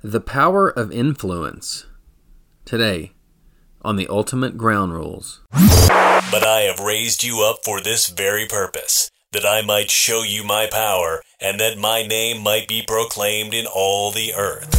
The Power of Influence. Today, on the Ultimate Ground Rules. But I have raised you up for this very purpose, that I might show you my power, and that my name might be proclaimed in all the earth.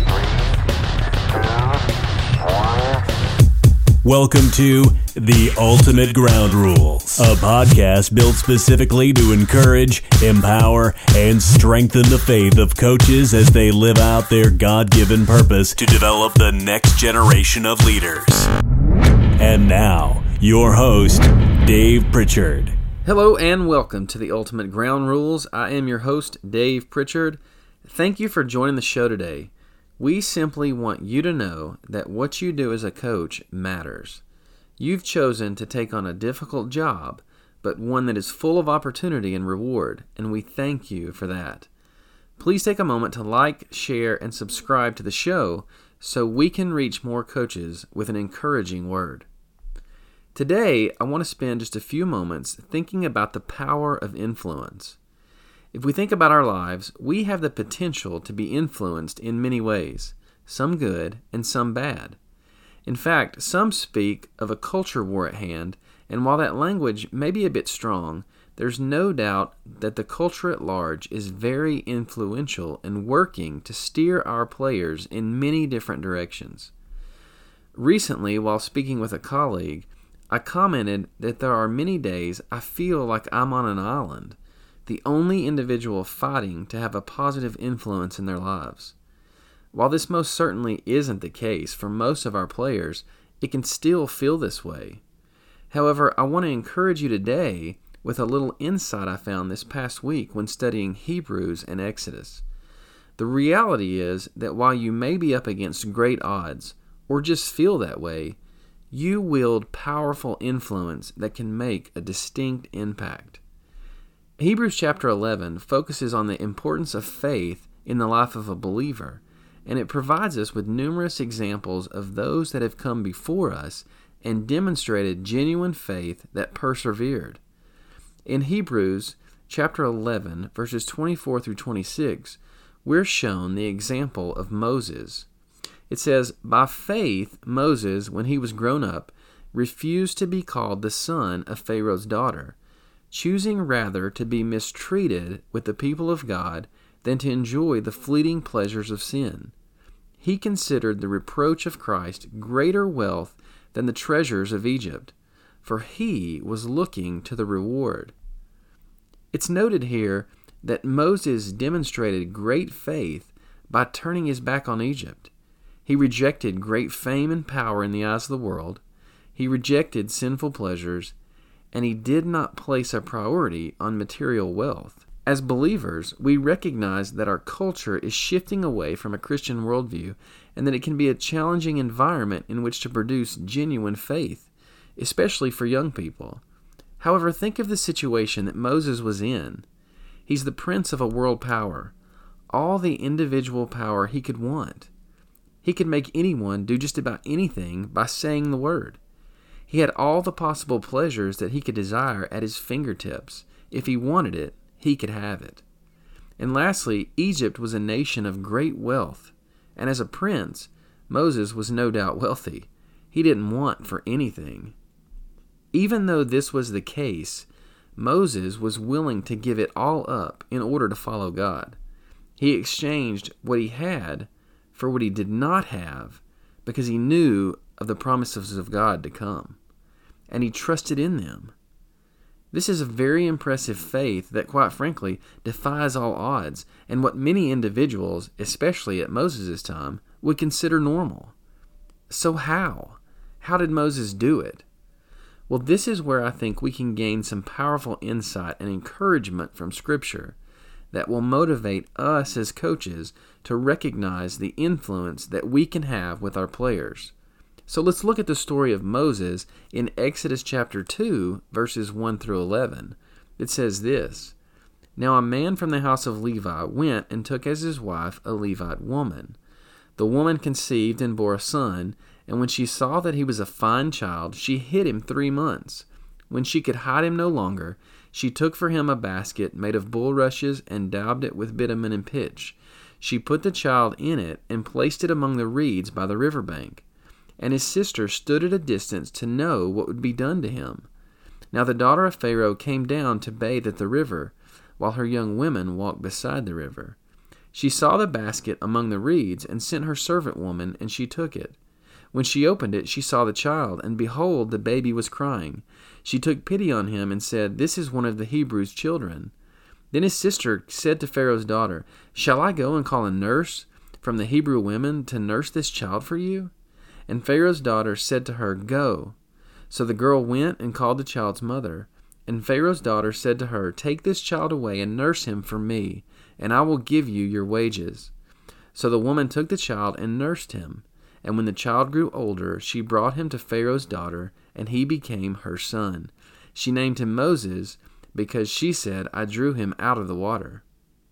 Welcome to The Ultimate Ground Rules, a podcast built specifically to encourage, empower, and strengthen the faith of coaches as they live out their God-given purpose to develop the next generation of leaders. And now, your host, Dave Pritchard. Hello and welcome to The Ultimate Ground Rules. I am your host, Dave Pritchard. Thank you for joining the show today. We simply want you to know that what you do as a coach matters. You've chosen to take on a difficult job, but one that is full of opportunity and reward, and we thank you for that. Please take a moment to like, share, and subscribe to the show so we can reach more coaches with an encouraging word. Today, I want to spend just a few moments thinking about the power of influence. If we think about our lives, we have the potential to be influenced in many ways, some good and some bad. In fact, some speak of a culture war at hand, and while that language may be a bit strong, there's no doubt that the culture at large is very influential in working to steer our players in many different directions. Recently, while speaking with a colleague, I commented that there are many days I feel like I'm on an island, the only individual fighting to have a positive influence in their lives. While this most certainly isn't the case for most of our players, it can still feel this way. However, I want to encourage you today with a little insight I found this past week when studying Hebrews and Exodus. The reality is that while you may be up against great odds, or just feel that way, you wield powerful influence that can make a distinct impact. Hebrews chapter 11 focuses on the importance of faith in the life of a believer, and it provides us with numerous examples of those that have come before us and demonstrated genuine faith that persevered. In Hebrews chapter 11, verses 24 through 26, we're shown the example of Moses. It says, "By faith Moses, when he was grown up, refused to be called the son of Pharaoh's daughter, choosing rather to be mistreated with the people of God than to enjoy the fleeting pleasures of sin. He considered the reproach of Christ greater wealth than the treasures of Egypt, for he was looking to the reward." It's noted here that Moses demonstrated great faith by turning his back on Egypt. He rejected great fame and power in the eyes of the world. He rejected sinful pleasures, and he did not place a priority on material wealth. As believers, we recognize that our culture is shifting away from a Christian worldview and that it can be a challenging environment in which to produce genuine faith, especially for young people. However, think of the situation that Moses was in. He's the prince of a world power, all the individual power he could want. He could make anyone do just about anything by saying the word. He had all the possible pleasures that he could desire at his fingertips. If he wanted it, he could have it. And lastly, Egypt was a nation of great wealth, and as a prince, Moses was no doubt wealthy. He didn't want for anything. Even though this was the case, Moses was willing to give it all up in order to follow God. He exchanged what he had for what he did not have because he knew of the promises of God to come, and he trusted in them. This is a very impressive faith that, quite frankly, defies all odds and what many individuals, especially at Moses' time, would consider normal. So how? How did Moses do it? Well, this is where I think we can gain some powerful insight and encouragement from Scripture that will motivate us as coaches to recognize the influence that we can have with our players. So let's look at the story of Moses in Exodus chapter 2, verses 1 through 11. It says this, "Now a man from the house of Levi went and took as his wife a Levite woman. The woman conceived and bore a son, and when she saw that he was a fine child, she hid him 3 months. When she could hide him no longer, she took for him a basket made of bulrushes and daubed it with bitumen and pitch. She put the child in it and placed it among the reeds by the river bank. And his sister stood at a distance to know what would be done to him. Now the daughter of Pharaoh came down to bathe at the river, while her young women walked beside the river. She saw the basket among the reeds, and sent her servant woman, and she took it. When she opened it, she saw the child, and behold, the baby was crying. She took pity on him, and said, "This is one of the Hebrews' children." Then his sister said to Pharaoh's daughter, "Shall I go and call a nurse from the Hebrew women to nurse this child for you?" And Pharaoh's daughter said to her, "Go." So the girl went and called the child's mother. And Pharaoh's daughter said to her, "Take this child away and nurse him for me, and I will give you your wages." So the woman took the child and nursed him. And when the child grew older, she brought him to Pharaoh's daughter, and he became her son. She named him Moses, because she said, "I drew him out of the water."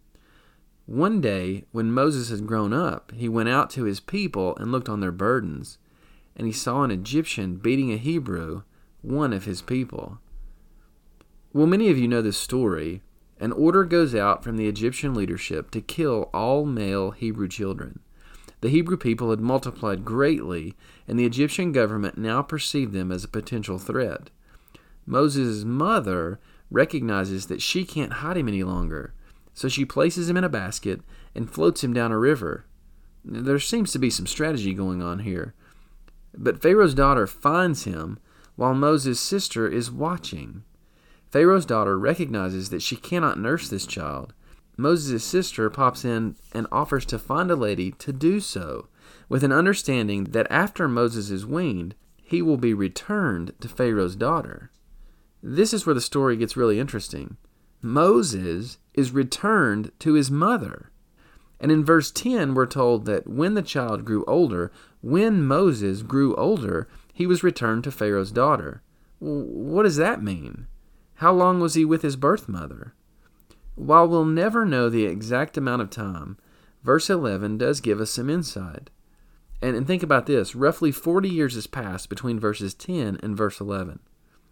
One day, when Moses had grown up, he went out to his people and looked on their burdens. And he saw an Egyptian beating a Hebrew, one of his people. Well, many of you know this story. An order goes out from the Egyptian leadership to kill all male Hebrew children. The Hebrew people had multiplied greatly, and the Egyptian government now perceived them as a potential threat. Moses' mother recognizes that she can't hide him any longer, so she places him in a basket and floats him down a river. There seems to be some strategy going on here. But Pharaoh's daughter finds him while Moses' sister is watching. Pharaoh's daughter recognizes that she cannot nurse this child. Moses' sister pops in and offers to find a lady to do so, with an understanding that after Moses is weaned, he will be returned to Pharaoh's daughter. This is where the story gets really interesting. Moses is returned to his mother. And in verse 10, we're told that when the child grew older, when Moses grew older, he was returned to Pharaoh's daughter. What does that mean? How long was he with his birth mother? While we'll never know the exact amount of time, verse 11 does give us some insight. And think about this, roughly 40 years has passed between verses 10 and verse 11.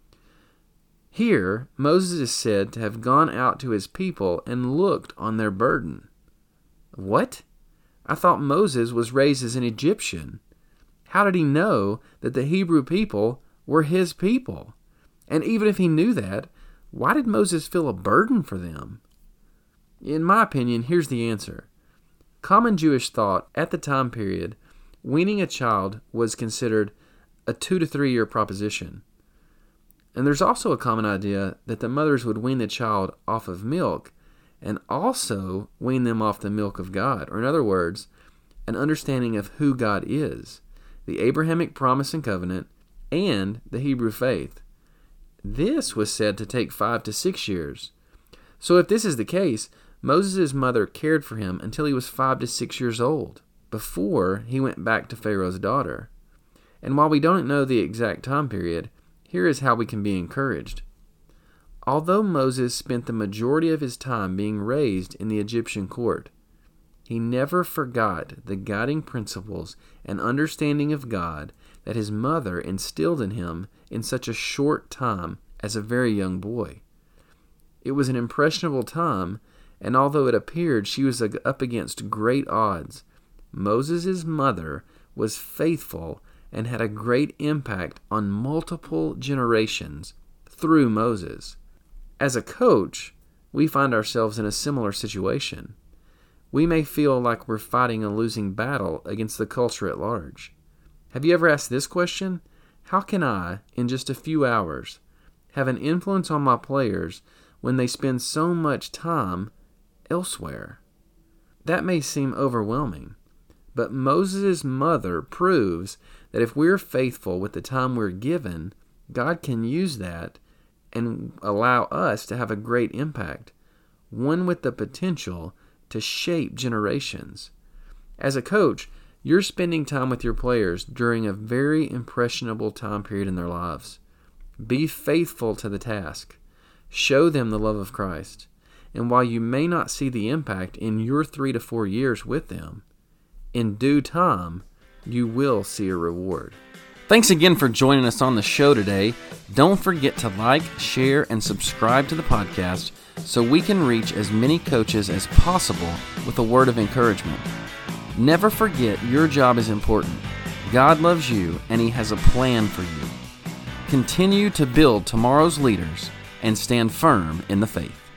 Here, Moses is said to have gone out to his people and looked on their burden. What? I thought Moses was raised as an Egyptian. How did he know that the Hebrew people were his people? And even if he knew that, why did Moses feel a burden for them? In my opinion, here's the answer. Common Jewish thought at the time period, weaning a child was considered a 2 to 3 year proposition. And there's also a common idea that the mothers would wean the child off of milk and also wean them off the milk of God, or in other words, an understanding of who God is, the Abrahamic promise and covenant, and the Hebrew faith. This was said to take 5 to 6 years. So if this is the case, Moses' mother cared for him until he was 5 to 6 years old, before he went back to Pharaoh's daughter. And while we don't know the exact time period, here is how we can be encouraged. Although Moses spent the majority of his time being raised in the Egyptian court, he never forgot the guiding principles and understanding of God that his mother instilled in him in such a short time as a very young boy. It was an impressionable time, and although it appeared she was up against great odds, Moses' mother was faithful and had a great impact on multiple generations through Moses. As a coach, we find ourselves in a similar situation. We may feel like we're fighting a losing battle against the culture at large. Have you ever asked this question? How can I, in just a few hours, have an influence on my players when they spend so much time elsewhere? That may seem overwhelming, but Moses' mother proves that if we're faithful with the time we're given, God can use that and allow us to have a great impact, one with the potential to shape generations. As a coach, you're spending time with your players during a very impressionable time period in their lives. Be faithful to the task. Show them the love of Christ. And while you may not see the impact in your 3 to 4 years with them, in due time, you will see a reward. Thanks again for joining us on the show today. Don't forget to like, share, and subscribe to the podcast so we can reach as many coaches as possible with a word of encouragement. Never forget your job is important. God loves you, and He has a plan for you. Continue to build tomorrow's leaders and stand firm in the faith.